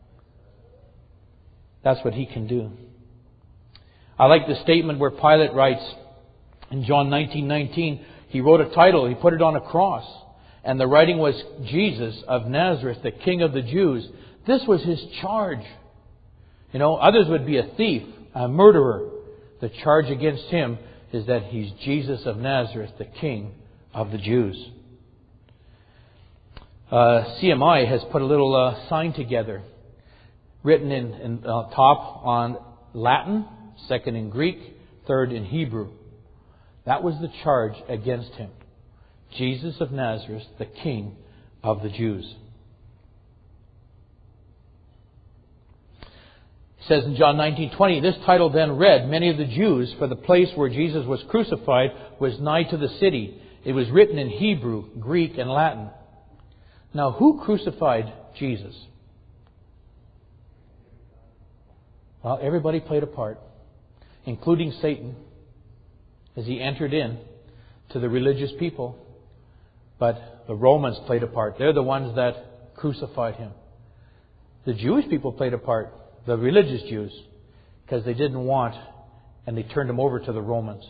That's what He can do. I like the statement where Pilate writes in John nineteen nineteen, he wrote a title, he put it on a cross. And the writing was, Jesus of Nazareth, the King of the Jews. This was His charge. You know, others would be a thief, a murderer. The charge against Him is that He's Jesus of Nazareth, the King of the Jews. Uh, C M I has put a little uh, sign together, written in, in uh, top on Latin, second in Greek, third in Hebrew. That was the charge against Him. Jesus of Nazareth, the King of the Jews. It says in John nineteen twenty, this title then read, many of the Jews, for the place where Jesus was crucified was nigh to the city. It was written in Hebrew, Greek, and Latin. Now, who crucified Jesus? Well, everybody played a part, including Satan, as he entered in to the religious people. But the Romans played a part. They're the ones that crucified Him. The Jewish people played a part, the religious Jews, because they didn't want, and they turned Him over to the Romans.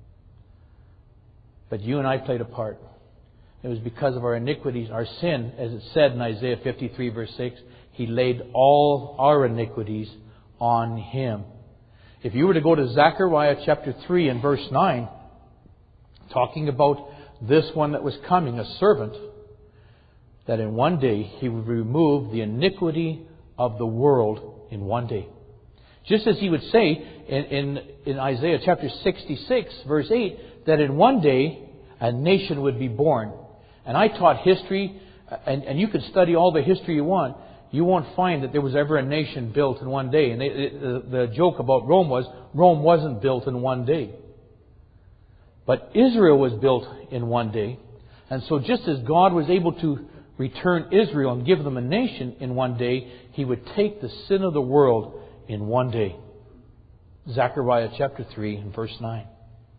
But you and I played a part. It was because of our iniquities, our sin, as it said in Isaiah fifty-three verse six, He laid all our iniquities on Him. If you were to go to Zechariah chapter three and verse nine, talking about this one that was coming, a servant, that in one day He would remove the iniquity of the world in one day. Just as He would say in, in, in Isaiah chapter sixty-six verse eight, that in one day a nation would be born. And I taught history, and, and you can study all the history you want. You won't find that there was ever a nation built in one day. And they, the, the joke about Rome was, Rome wasn't built in one day. But Israel was built in one day. And so just as God was able to return Israel and give them a nation in one day, He would take the sin of the world in one day. Zechariah chapter three and verse nine.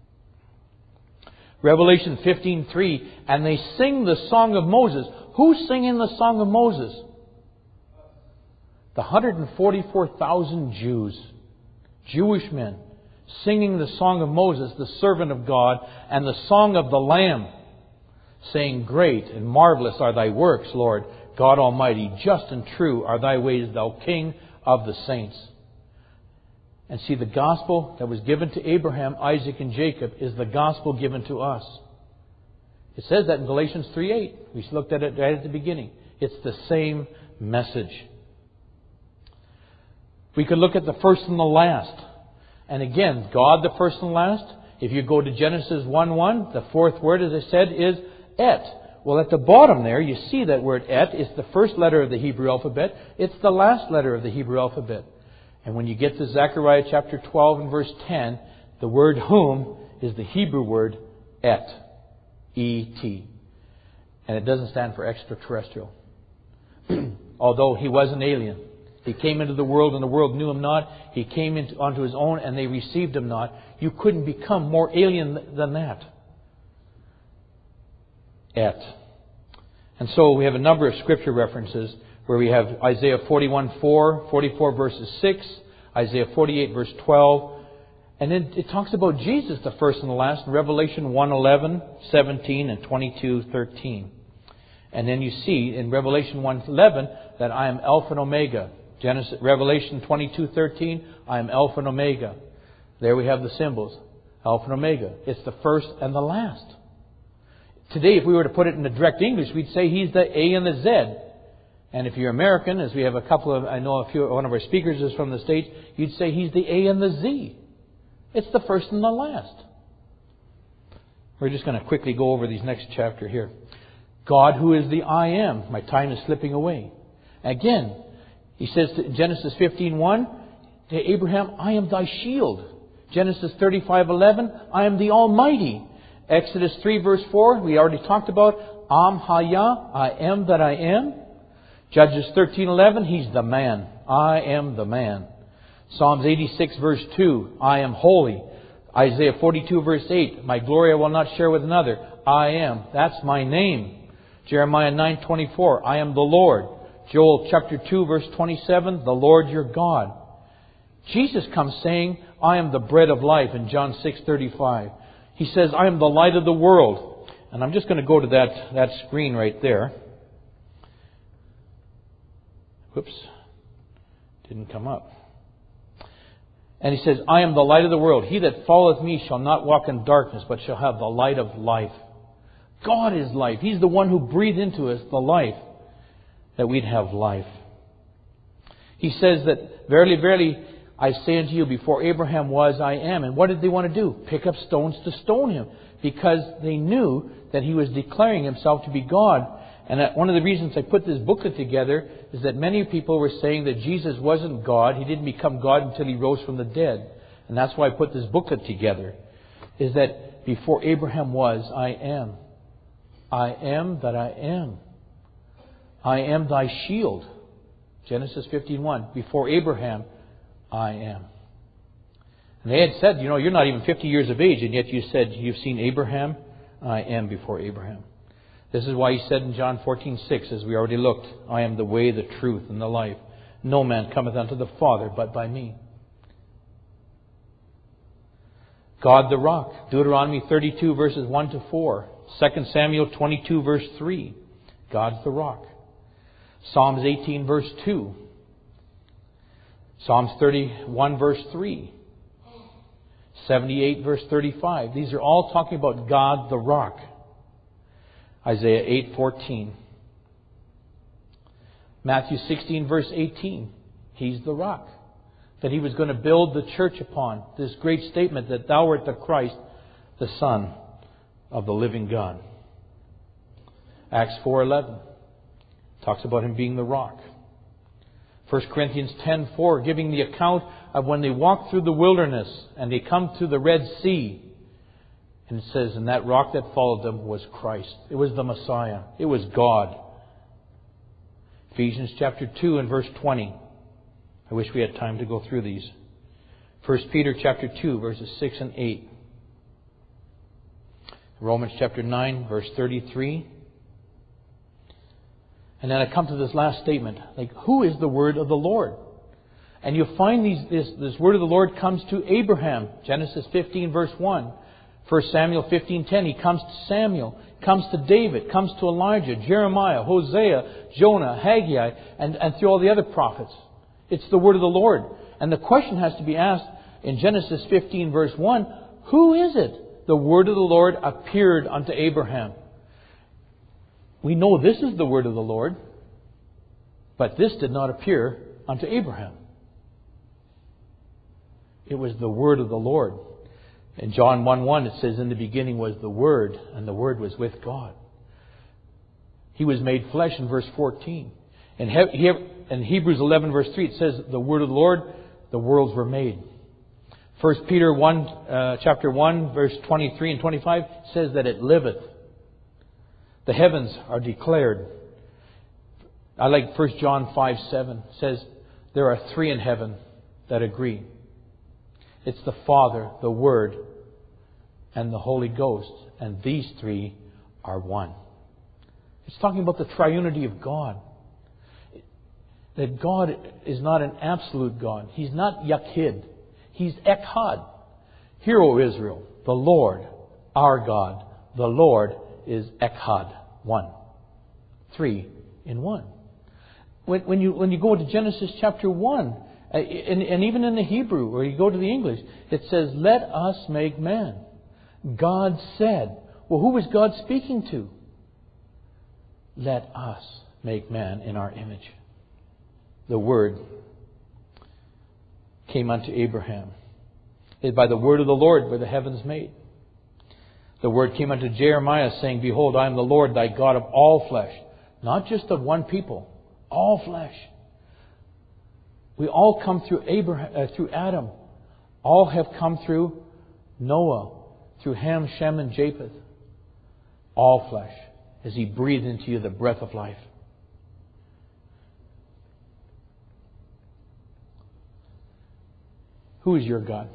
Revelation fifteen three, and they sing the song of Moses. Who's singing the song of Moses? The one hundred forty-four thousand Jews, Jewish men, singing the song of Moses, the servant of God, and the song of the Lamb, saying, great and marvelous are Thy works, Lord God Almighty. Just and true are Thy ways, Thou King of the saints. And see, the gospel that was given to Abraham, Isaac, and Jacob is the gospel given to us. It says that in Galatians three eight. We looked at it right at the beginning. It's the same message. We could look at the first and the last. And again, God the first and last. If you go to Genesis one one, the fourth word, as I said, is et. Well, at the bottom there, you see that word et is the first letter of the Hebrew alphabet. It's the last letter of the Hebrew alphabet. And when you get to Zechariah chapter twelve and verse ten, the word whom is the Hebrew word et. E T. And it doesn't stand for extraterrestrial. Although he was an alien. He came into the world and the world knew him not. He came into, onto his own and they received him not. You couldn't become more alien than that. Et. And so we have a number of scripture references where we have Isaiah forty-one four, forty-four verses six, Isaiah forty-eight verse twelve. And then it talks about Jesus, the first and the last, in Revelation one eleven, seventeen, and twenty-two thirteen. And then you see in Revelation one eleven that I am Alpha and Omega. Genesis, Revelation twenty-two thirteen, I am Alpha and Omega. There we have the symbols. Alpha and Omega. It's the first and the last. Today, if we were to put it in the direct English, we'd say He's the A and the Z. And if you're American, as we have a couple of, I know a few, one of our speakers is from the States, you'd say He's the A and the Z. It's the first and the last. We're just going to quickly go over these next chapter here. God who is the I am. My time is slipping away. Again, He says in Genesis fifteen one, to Abraham, I am thy shield. Genesis thirty-five eleven, I am the Almighty. Exodus three verse four, we already talked about, Am Haya, I am that I am. Judges thirteen eleven, He's the man. I am the man. Psalms eighty-six verse two, I am holy. Isaiah forty-two verse eight, my glory I will not share with another. I am. That's my name. Jeremiah nine twenty-four, I am the Lord. Joel chapter two verse twenty-seven, the Lord your God. Jesus comes saying, I am the bread of life in John six thirty-five. He says, I am the light of the world. And I'm just going to go to that, that screen right there. Whoops. Didn't come up. And He says, I am the light of the world. He that followeth me shall not walk in darkness, but shall have the light of life. God is life. He's the one who breathed into us the life, that we'd have life. He says that, verily, verily, I say unto you, before Abraham was, I am. And what did they want to do? Pick up stones to stone Him. Because they knew that He was declaring Himself to be God. And one of the reasons I put this booklet together is that many people were saying that Jesus wasn't God. He didn't become God until He rose from the dead. And that's why I put this booklet together. Is that before Abraham was, I am. I am that I am. I am thy shield. Genesis fifteen one. Before Abraham, I am. And they had said, you know, you're not even fifty years of age, and yet you said, you've seen Abraham? I am before Abraham. This is why He said in John fourteen six, as we already looked, I am the way, the truth, and the life. No man cometh unto the Father but by me. God the rock. Deuteronomy thirty-two verses one to four. Second Samuel twenty-two verse three. God's the rock. Psalms eighteen verse two. Psalms thirty-one verse three. seventy-eight verse thirty-five. These are all talking about God the rock. Isaiah eight fourteen. Matthew sixteen verse eighteen. He's the rock that He was going to build the church upon. This great statement that thou art the Christ, the Son of the living God. Acts four eleven talks about Him being the rock. First Corinthians ten four, giving the account of when they walked through the wilderness and they come to the Red Sea. And it says, and that rock that followed them was Christ. It was the Messiah. It was God. Ephesians chapter two and verse twenty. I wish we had time to go through these. First Peter chapter two verses six and eight. Romans chapter nine verse thirty-three. And then I come to this last statement. Like, who is the word of the Lord? And you find these, this, this word of the Lord comes to Abraham. Genesis fifteen verse one. First Samuel fifteen ten. He comes to Samuel. Comes to David. Comes to Elijah, Jeremiah, Hosea, Jonah, Haggai, and, and through all the other prophets. It's the word of the Lord. And the question has to be asked in Genesis fifteen verse one. Who is it? The word of the Lord appeared unto Abraham. We know this is the word of the Lord. But this did not appear unto Abraham. It was the word of the Lord. In John one one it says, in the beginning was the Word, and the Word was with God. He was made flesh in verse fourteen. In, he, in Hebrews eleven verse three it says, the word of the Lord, the worlds were made. First Peter one, uh, chapter one, verse twenty-three and twenty-five says that it liveth. The heavens are declared. I like First John five seven. It says, there are three in heaven that agree. It's the Father, the Word, and the Holy Ghost. And these three are one. It's talking about the triunity of God. That God is not an absolute God. He's not Yachid. He's Echad. Hear, O Israel, the Lord, our God, the Lord is Echad, one. Three in one. When, when you when you go to Genesis chapter one, uh, and, and even in the Hebrew, or you go to the English, it says, let us make man. God said. Well, who was God speaking to? Let us make man in our image. The Word came unto Abraham. It by the word of the Lord were the heavens made. The Word came unto Jeremiah, saying, behold, I am the Lord, thy God of all flesh. Not just of one people. All flesh. We all come through Abraham, uh, through Adam. All have come through Noah, through Ham, Shem, and Japheth. All flesh, as He breathed into you the breath of life. Who is your God?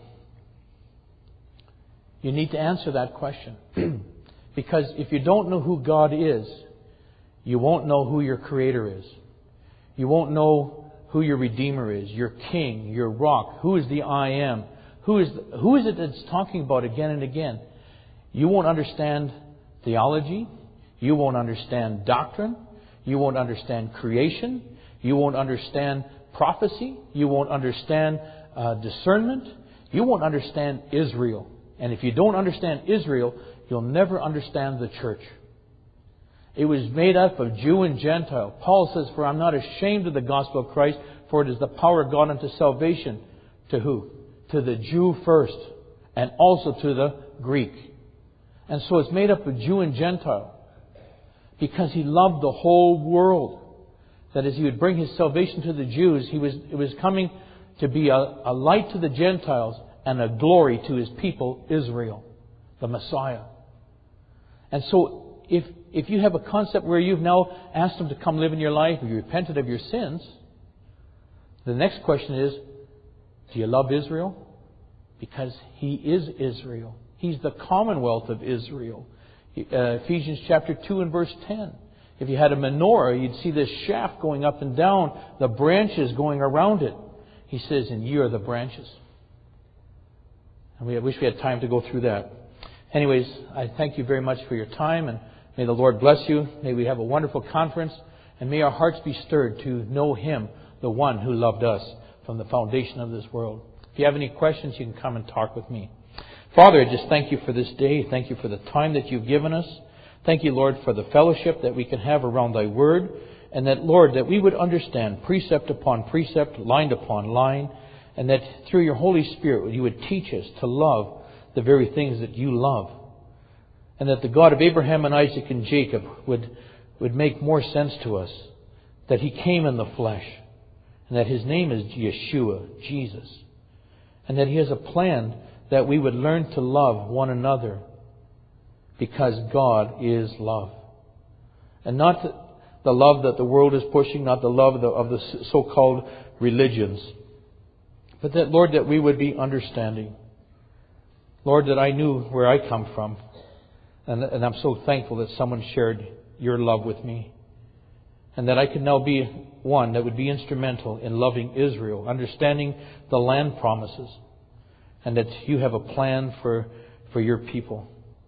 You need to answer that question. Because if you don't know who God is, you won't know who your Creator is. You won't know who your Redeemer is, your King, your Rock. Who is the I Am? Who is, who is it that's talking about again and again? You won't understand theology. You won't understand doctrine. You won't understand creation. You won't understand prophecy. You won't understand uh, discernment. You won't understand Israel. And if you don't understand Israel, you'll never understand the church. It was made up of Jew and Gentile. Paul says, for I'm not ashamed of the gospel of Christ, for it is the power of God unto salvation. To who? To the Jew first, and also to the Greek. And so it's made up of Jew and Gentile. Because He loved the whole world. That as He would bring His salvation to the Jews, He was, it was coming to be a, a light to the Gentiles and a glory to His people, Israel, the Messiah. And so if if you have a concept where you've now asked Him to come live in your life, or you repented of your sins, the next question is, do you love Israel? Because He is Israel. He's the commonwealth of Israel. Uh, Ephesians chapter two and verse ten. If you had a menorah, you'd see this shaft going up and down, the branches going around it. He says, and ye are the branches. And we, I wish we had time to go through that. Anyways, I thank you very much for your time, and may the Lord bless you. May we have a wonderful conference, and may our hearts be stirred to know Him, the one who loved us from the foundation of this world. If you have any questions, you can come and talk with me. Father, I just thank you for this day. Thank you for the time that you've given us. Thank you, Lord, for the fellowship that we can have around thy word. And that, Lord, that we would understand precept upon precept, line upon line. And that through your Holy Spirit, you would teach us to love the very things that you love. And that the God of Abraham and Isaac and Jacob would, would make more sense to us. That He came in the flesh. And that His name is Yeshua, Jesus. And that He has a plan that we would learn to love one another. Because God is love. And not the love that the world is pushing, not the love of the, of the so-called religions. But that, Lord, that we would be understanding. Lord, that I knew where I come from. And, and I'm so thankful that someone shared your love with me. And that I can now be one that would be instrumental in loving Israel, understanding the land promises. And that you have a plan for, for your people.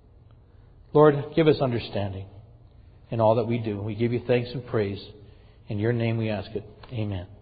Lord, give us understanding in all that we do. We give you thanks and praise. In your name we ask it. Amen.